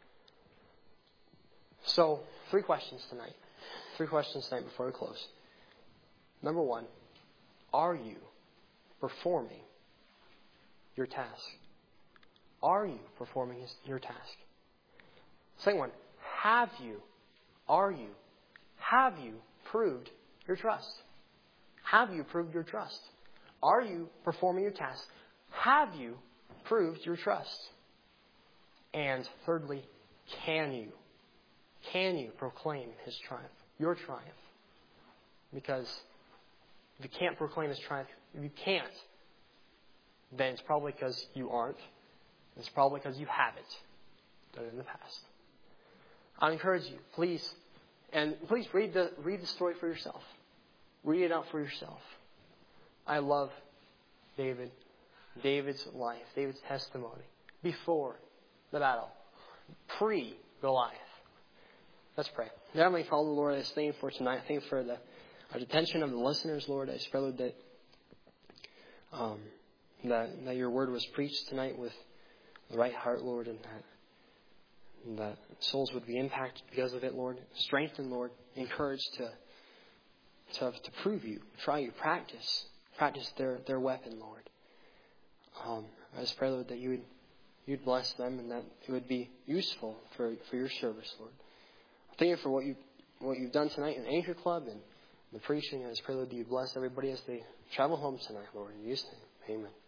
So, three questions tonight. Three questions tonight before we close. Number one, are you performing your task? Are you performing his, your task? Second one, have you, are you, have you proved your trust? Have you proved your trust? Are you performing your task? Have you proved your trust? And thirdly, can you? Can you proclaim his triumph? Your triumph? Because if you can't proclaim his triumph, if you can't, then it's probably because you aren't. It's probably because you haven't done it in the past. I encourage you, please, and please read the read the story for yourself. Read it out for yourself. I love David, David's life, David's testimony before the battle, pre-Goliath. Let's pray. Heavenly Father, Lord, I just thank you for tonight. I thank you for the our attention of the listeners, Lord. I just pray, Lord, that, um, that that your word was preached tonight with the right heart, Lord, and that, and that souls would be impacted because of it, Lord. Strengthen, Lord. Encouraged to to to prove you, try you, practice, practice their, their weapon, Lord. Um, I just pray, Lord, that you would you'd bless them and that it would be useful for for your service, Lord. Thank you for what you what you've done tonight in Anchor Club and the preaching. I just pray, Lord, that you bless everybody as they travel home tonight, Lord. In Jesus' name, amen.